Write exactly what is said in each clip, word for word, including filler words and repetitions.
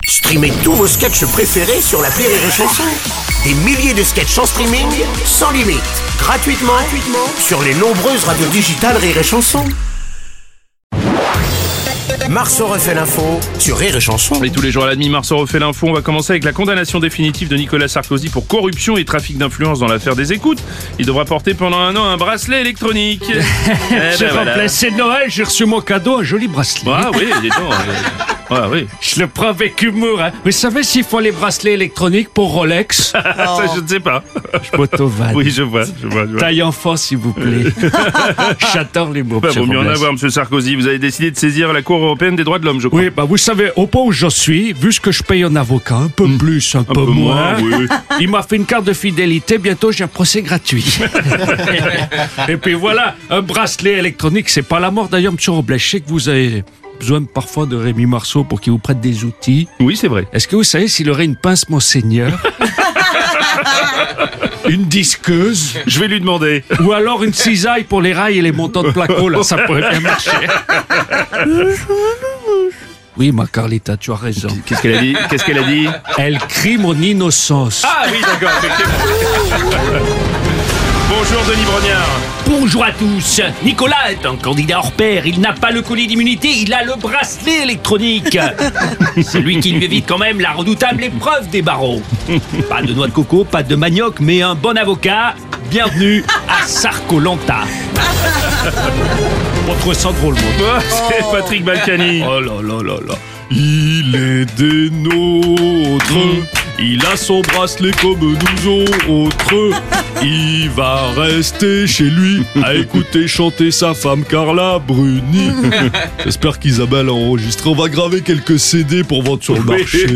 Streamez tous vos sketchs préférés sur l'appli Rire et Chanson. Des milliers de sketchs en streaming, sans limite, gratuitement, gratuitement sur les nombreuses radios digitales Rire et Chanson. Marceau refait l'info sur Rire et Chanson. Et tous les jours à la demi, Marceau refait l'info. On va commencer avec la condamnation définitive de Nicolas Sarkozy pour corruption et trafic d'influence dans l'affaire des écoutes. Il devra porter pendant un an un bracelet électronique. eh J'ai ben remplacé voilà. Noël, j'ai reçu mon cadeau, un joli bracelet. Ah oui, dis donc. Ah oui. Je le prends avec humour, hein. Vous savez s'il faut les bracelets électroniques pour Rolex? Ça, je ne sais pas. Je m'auto-vanne. Oui, je vois, je vois, je vois. Taille enfant, s'il vous plaît. J'adore les mots. Bah, monsieur vaut mieux en Robles. avoir, monsieur Sarkozy. Vous avez décidé de saisir la Cour européenne des droits de l'homme, je crois. Oui, bah vous savez, au point où je suis, vu ce que je paye un avocat, un peu plus, un, peu, peu moins, moins, oui. il m'a fait une carte de fidélité, bientôt j'ai un procès gratuit. Et puis voilà, un bracelet électronique, c'est pas la mort. D'ailleurs, monsieur Robles, je sais que vous avez besoin parfois de Rémi Marceau pour qu'il vous prête des outils. Oui, c'est vrai. Est-ce que vous savez s'il aurait une pince Monseigneur, une disqueuse, Je vais lui demander. ou alors une cisaille pour les rails et les montants de placo, là, ça pourrait bien marcher. Oui, ma Carlita, tu as raison. Qu'est-ce qu'elle a dit Qu'est-ce qu'elle a dit Elle crie mon innocence. Ah oui, d'accord, effectivement. Bonjour Denis Brognard. Bonjour à tous. Nicolas est un candidat hors pair. Il n'a pas le collier d'immunité, il a le bracelet électronique. C'est lui qui lui évite quand même la redoutable épreuve des barreaux. Pas de noix de coco, pas de manioc, mais un bon avocat. Bienvenue à Sarkolanta. On trouve ça drôle, moi. Oh, c'est Patrick Balkany. Oh là là là là. Il est des nôtres. Il a son bracelet comme nous autres. Il va rester chez lui à écouter chanter sa femme Carla Bruni. J'espère qu'Isabelle a enregistré. On va graver quelques C D pour vendre sur le marché.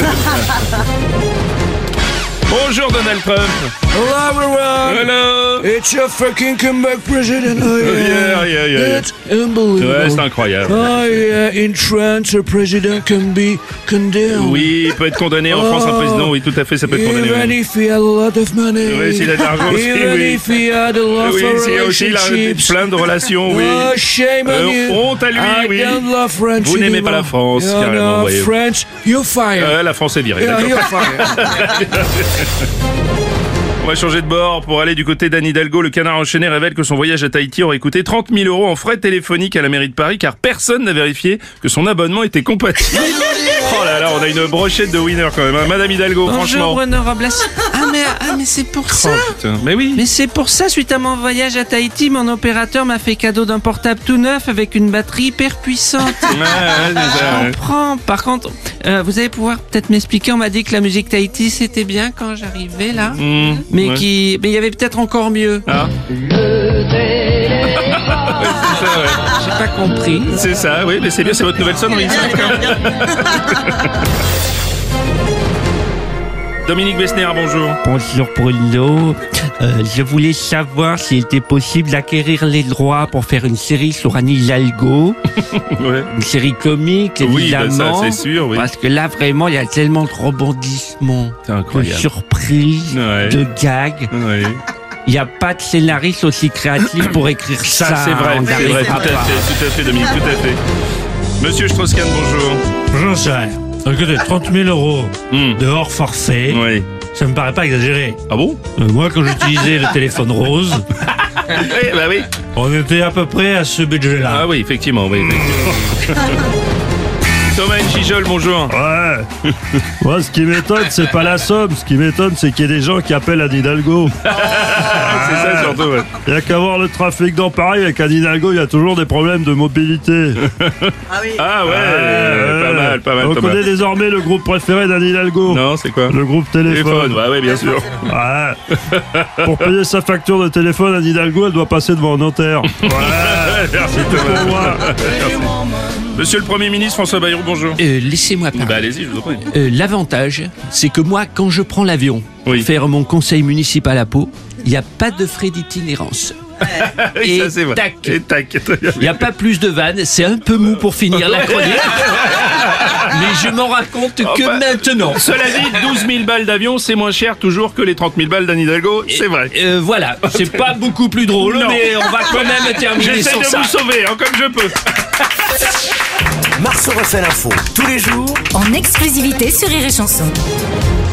Bonjour Donald Trump. Hello everyone! Hello. It's your fucking comeback president! Oh Yeah, yeah, yeah, yeah. It's unbelievable! Ouais, c'est incroyable. Oh yeah, in France, a president can be condemned. Oui, il peut être condamné en France, un président, oui, tout à fait, ça peut être condamné. Even Oui, if he had a lot of money. Oui, s'il a de l'argent aussi, Even oui. if he had a lot Oui, of s'il y a aussi la- relationships. plein de relations, oui. Oh, shame on Euh, you! honte à lui, I oui. don't love France Vous n'aimez pas anymore. la France, Oh, carrément, no, voyez. France, you're fired! Euh, la France est virée, Yeah, d'accord. you're fired! On va changer de bord pour aller du côté d'Anne Hidalgo. Le Canard enchaîné révèle que son voyage à Tahiti aurait coûté trente mille euros en frais téléphoniques à la mairie de Paris car personne n'a vérifié que son abonnement était compatible. Oh là là, on a une brochette de winner quand même, hein. Madame Hidalgo, Bonjour franchement. Bruno Robles. Ah mais, ah mais c'est pour ça. Oh putain, mais oui. Mais c'est pour ça, suite à mon voyage à Tahiti, mon opérateur m'a fait cadeau d'un portable tout neuf avec une batterie hyper puissante. Ouais, ouais, c'est ça, ouais. Je comprends. Par contre, euh, vous allez pouvoir peut-être m'expliquer, on m'a dit que la musique Tahiti c'était bien quand j'arrivais là. Mmh, Mais ouais. qui, mais il y avait peut-être encore mieux. Ah. Ouais, c'est ça, ouais. J'ai pas compris. C'est ça, oui, mais c'est bien, c'est votre nouvelle sonnerie, ça. Dominique Besnéard, bonjour. Bonjour Bruno. Euh, je voulais savoir s'il était possible d'acquérir les droits pour faire une série sur Anne Hidalgo. Ouais. Une série comique, Oui, bah, évidemment. ça, c'est sûr, oui. Parce que là, vraiment, il y a tellement de rebondissements, C'est de incroyable. surprises, Ouais. de gags. Ouais. Il n'y a pas de scénariste aussi créatif pour écrire ça. Ça, c'est vrai, On c'est vrai, tout n'arrivera à pas. fait, tout à fait, Dominique, tout à fait. Monsieur Strauss-Kahn, bonjour. J'en sais rien. Écoutez, trente mille euros Hmm. de hors forfait, Oui. ça me paraît pas exagéré. Ah bon? Euh, moi, quand j'utilisais le téléphone rose, Eh bah oui. on était à peu près à ce budget-là. Ah oui, effectivement, oui, effectivement. Thomas Nchijol, bonjour. Ouais. Moi, ce qui m'étonne, c'est pas la somme. Ce qui m'étonne, c'est qu'il y ait des gens qui appellent Anne Hidalgo. C'est ça surtout, ouais. Il n'y a qu'à voir le trafic dans Paris. Avec Anne Hidalgo, il y a toujours des problèmes de mobilité. Ah ouais, pas mal, pas mal, On Thomas. connaît désormais le groupe préféré d'Anne Hidalgo. Non, c'est quoi? Le groupe téléphone. Téléphone, ouais, ouais, bien sûr. Ouais. Pour payer sa facture de téléphone, Anne Hidalgo, elle doit passer devant un notaire. Ouais. Merci Pour Thomas. moi. Monsieur le Premier ministre François Bayrou, bonjour. Euh, Laissez-moi parler. Bah allez-y, je vous en prie. Euh, L'avantage, c'est que moi, quand je prends l'avion Oui. pour faire mon conseil municipal à Pau, il n'y a pas de frais d'itinérance. Oui, Et ça c'est vrai. tac. Et tac. Très bien. Il n'y a pas plus de vannes, c'est un peu mou pour finir la chronique. Mais je m'en rends compte que Enfin, maintenant. Cela dit, douze mille balles d'avion, c'est moins cher toujours que les trente mille balles d'Anne Hidalgo, c'est vrai. Euh, voilà, c'est pas beaucoup plus drôle, Non. mais on va quand même terminer J'essaie sur de ça. vous sauver, hein, comme je peux. Marceau refait l'info tous les jours En exclusivité sur Rire et Chanson.